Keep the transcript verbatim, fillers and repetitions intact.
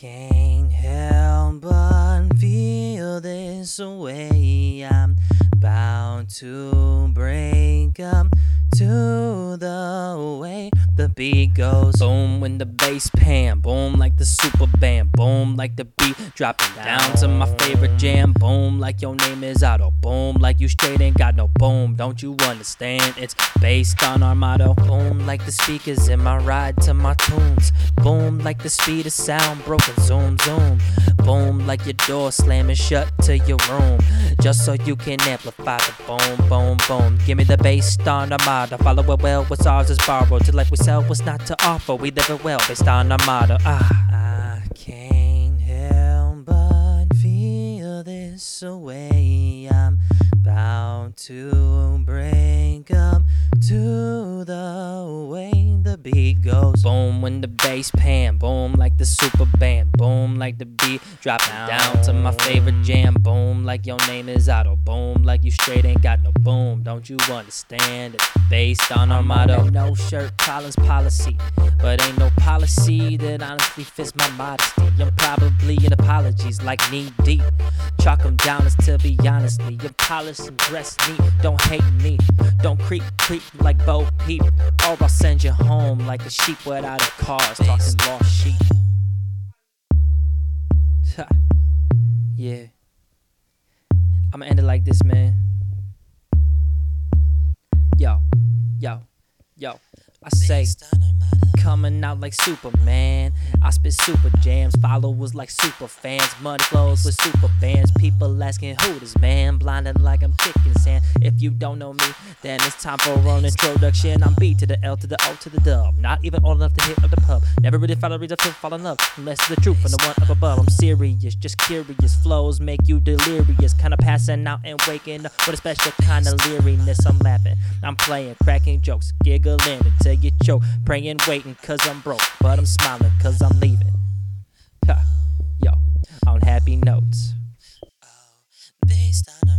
Can't help but feel this way. I'm bound to break up to the way the beat goes. Boom when the bass pan, boom like the super band, boom like the beat dropping down to my favorite jam. Boom like your name is Otto, boom like you straight ain't got no boom. Don't you understand? It's based on our motto. Boom like the speakers in my ride to my tunes. Boom like the speed of sound, broken zoom zoom. Boom like your door slamming shut to your room, just so you can amplify the boom boom boom. Give me the bass on our motto. Follow it well, what's ours is borrowed. Till like we sell what's not to offer. We live it well based on our motto. Ah, I can't help but feel this way. I'm bound to break up to the way the beat goes. Boom when the bass pan, boom like the super band, boom like the beat dropping down to my favorite jam. Boom like your name is Otto, boom like you straight ain't got no boom. Don't you understand? It's based on our motto. No shirt Collins policy, but ain't no policy that honestly fits my modesty. I'm probably in apologies like knee deep. Chalk them down as to be honestly. You're polished and dressed neat. Don't hate me, don't creep creep like Bo Peep, or I'll send you home like a sheep without a cause. Talking lost sheep. Yeah, I'ma end it like this, man. Yo, yo, yo, I say, coming out like Superman. I spit super jams, followers like super fans. Money flows with super bands. People asking who this man, blinding like I'm kicking sand. If you don't know me, then it's time for an introduction. I'm B to the L to the O to the dub. Not even old enough to hit up the pub. Never really found a reason to fall in love, unless it's the truth from the one up above. I'm serious, just curious. Flows make you delirious. Kinda passing out and waking up with a special kind of leeriness. I'm laughing, I'm playing, cracking jokes, giggling until you choke. Praying, waiting, cause I'm broke, but I'm smiling cause I'm leaving. Ha, yo, on happy notes. Based on